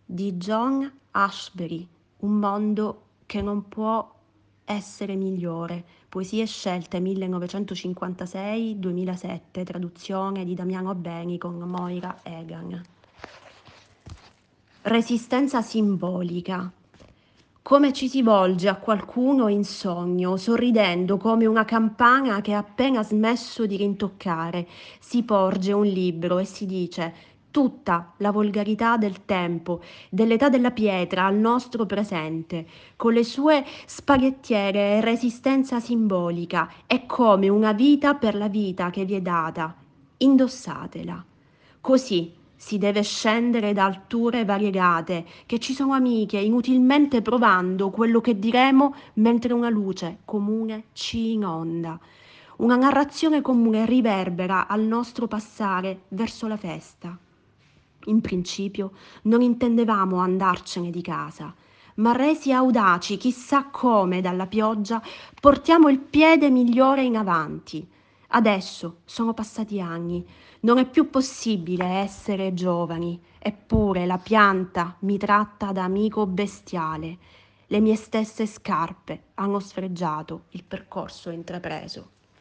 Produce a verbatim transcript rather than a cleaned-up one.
di John Ashbery, Un mondo che non può essere migliore, poesie scelte millenovecentocinquantasei duemilasette, traduzione di Damiano Beni con Moira Egan. Resistenza simbolica. Come ci si volge a qualcuno in sogno, sorridendo come una campana che ha appena smesso di rintoccare, si porge un libro e si dice: tutta la volgarità del tempo, dell'età della pietra al nostro presente, con le sue spaghettiere e resistenza simbolica, è come una vita per la vita che vi è data. Indossatela. Così si deve scendere da alture variegate, che ci sono amiche, inutilmente provando quello che diremo mentre una luce comune ci inonda. Una narrazione comune riverbera al nostro passare verso la festa. In principio non intendevamo andarcene di casa, ma resi audaci, chissà come, dalla pioggia, portiamo il piede migliore in avanti. Adesso sono passati anni, non è più possibile essere giovani, eppure la pianta mi tratta da amico bestiale. Le mie stesse scarpe hanno sfregiato il percorso intrapreso.